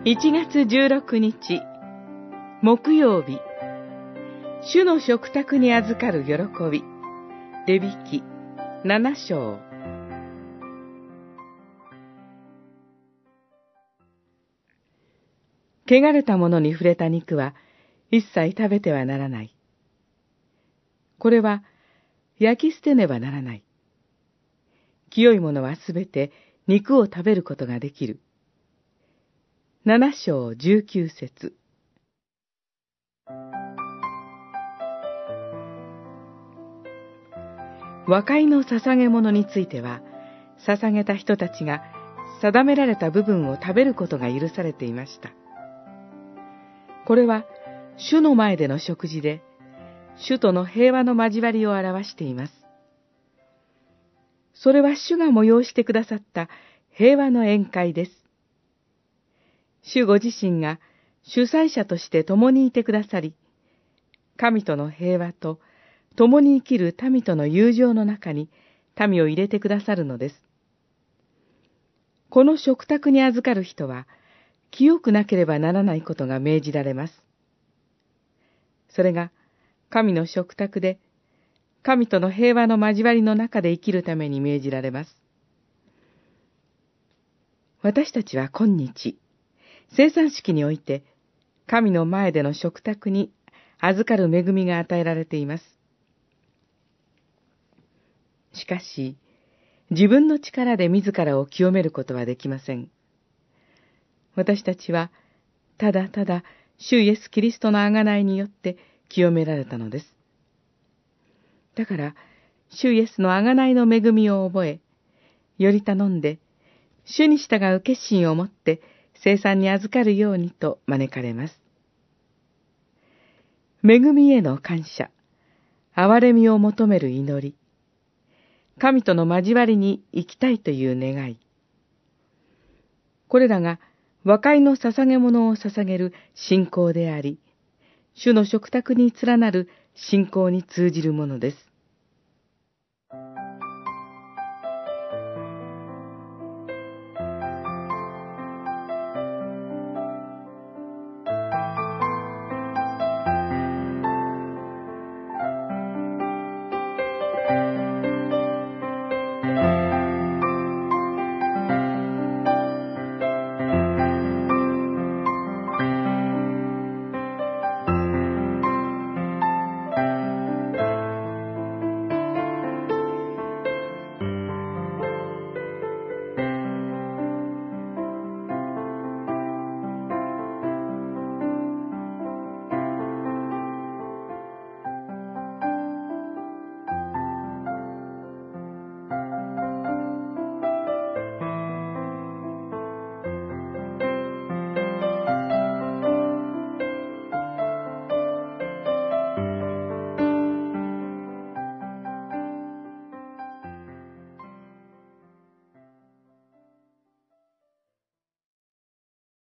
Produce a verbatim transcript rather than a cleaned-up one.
いちがつじゅうろくにち、木曜日、主の食卓に預かる喜び、レビ記ななしょう。汚れたものに触れた肉は一切食べてはならない。これは焼き捨てねばならない。清いものはすべて肉を食べることができる。ななしょうじゅうきゅうせつ。和解の捧げ物については、捧げた人たちが定められた部分を食べることが許されていました。これは主の前での食事で、主との平和の交わりを表しています。それは主が催してくださった平和の宴会です。主ご自身が主催者として共にいてくださり、神との平和と共に生きる民との友情の中に民を入れてくださるのです。この食卓に預かる人は、清くなければならないことが命じられます。それが、神の食卓で、神との平和の交わりの中で生きるために命じられます。私たちは今日、聖餐式において、神の前での食卓に預かる恵みが与えられています。しかし、自分の力で自らを清めることはできません。私たちは、ただただ、主イエス・キリストの贖いによって清められたのです。だから、主イエスの贖いの恵みを覚え、より頼んで、主に従う決心を持って、聖餐に預かるようにと招かれます。恵みへの感謝、憐れみを求める祈り、神との交わりに行きたいという願い。これらが和解の捧げ物を捧げる信仰であり、主の食卓に連なる信仰に通じるものです。